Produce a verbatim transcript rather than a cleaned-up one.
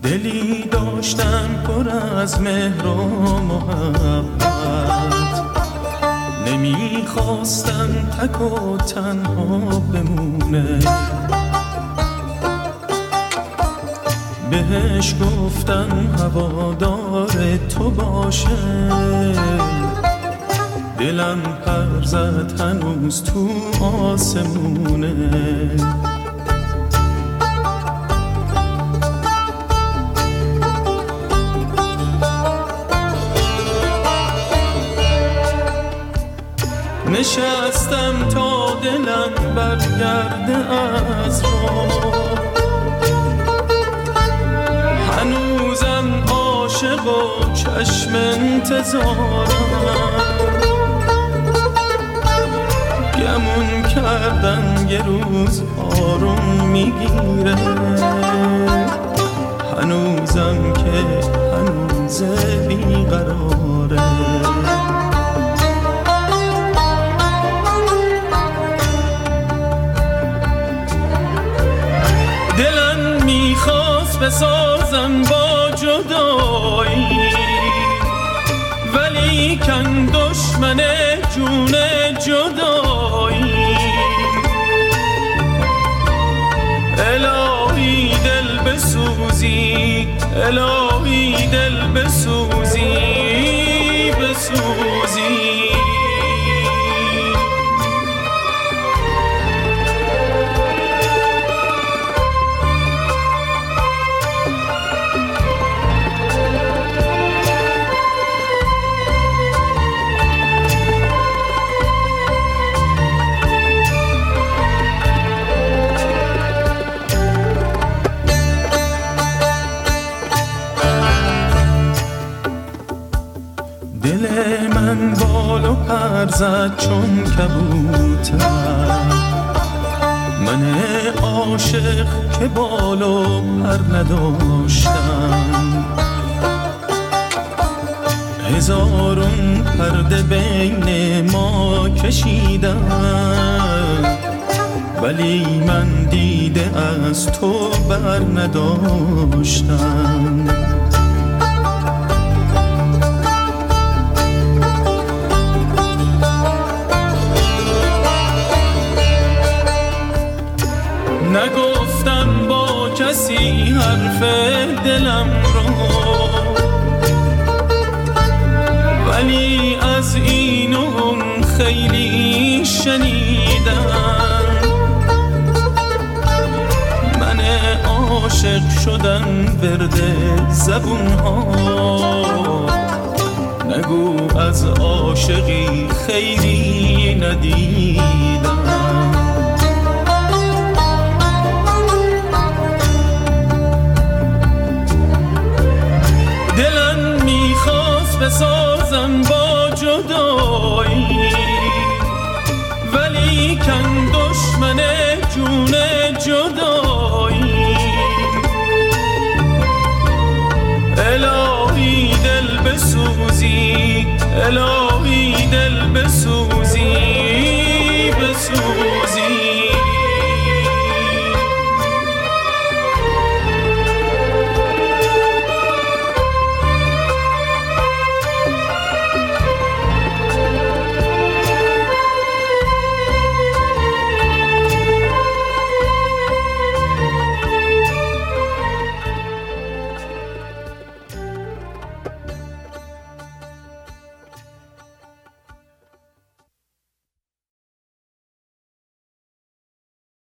دلی داشتم پر از مهر و محبت، نمیخواستم تک و تنها بمونه. بهش گفتم هوادار تو باشه، دلم پر زد هنوز تو آسمونه. نشستم تا دلم برگرده از رو، هنوزم عاشق و چشم انتظارم. گمون کردم یه روز آروم میگیره، هنوزم که هنوز بیقراره. دلم میخواست بسازم با جدایی، ولی کن دشمن جون جدایی. الهی دل بسوزی، الهی دل بسوزی بسوزی. دل من بال و پر زد چون کبوتر، من عاشق که بال و پر نداشتم. هزارون پرده بین ما کشیدم، ولی من دیده از تو بر نداشتم. نگفتم با کسی حرف دلم رو، ولی از این و اون خیلی شنیدم. من عاشق شدم ورد زبون ها، نگو از عاشقی خیلی ندیدم. دلم میخواست بسازم با جدایی، ولی کن دشمن جون جدایی. الهی دل بسوزی، الهی